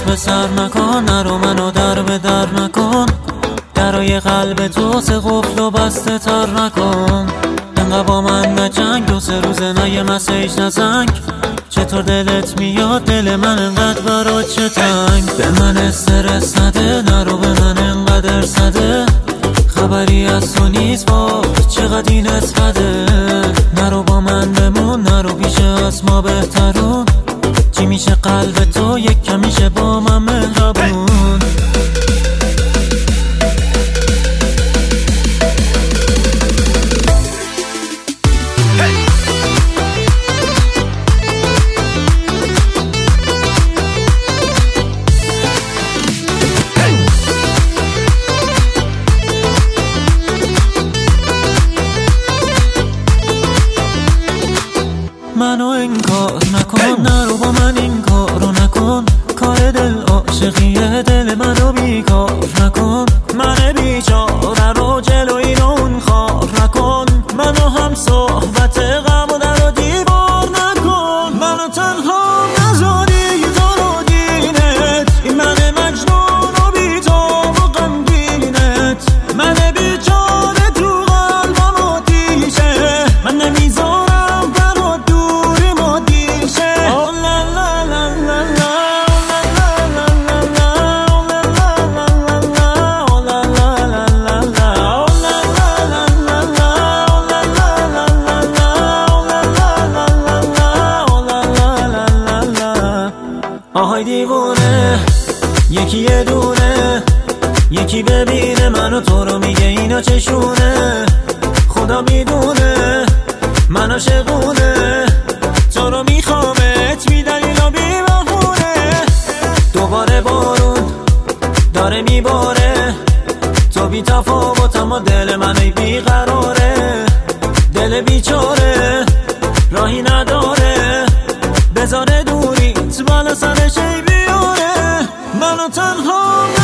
به سر نکن، نرو منو در به در نکن، درای قلب تو سه قفل و بسته تر نکن. انقدر با من نجنگ، دو سه روزه نه یه مسیج نزنگ، چطور دلت میاد دل من انقدر برات چه تنگ. به من استرس نده، نرو به من انقدر سده، خبری از تو نیست با چقدر این اسفده. نرو با من بمون، نرو پیش از ما بهترون، چی میشه قلب تو یک کم میشه با من مهربون. منو انکار نکن، نرو با من این کارو نکن، کار دل عاشقیه، دل منو بیکار نکن. من بیچاره رو جلوی اون خار نکن، منو هم صحبت غم و در و دیوار نکن. منو تنها نذاری تو رو دینت، این من مجنون و بی تو و غمگینت. من بیچاره تو قلبم آتیشه، من نمیذارم آهای دیوونه، یکی یه دونه، یکی ببینه منو تو رو میگه اینا چشونه. خدا میدونه من عاشقونه، تو رو میخوامت بی دلیل و بی بهونه. دوباره بارون داره میباره، تو بی تفاوت اما دل من ای بیقراره. دل بیچاره راهی نداره، بذاره دوریت بالا سرش ای بیاره. منو تنها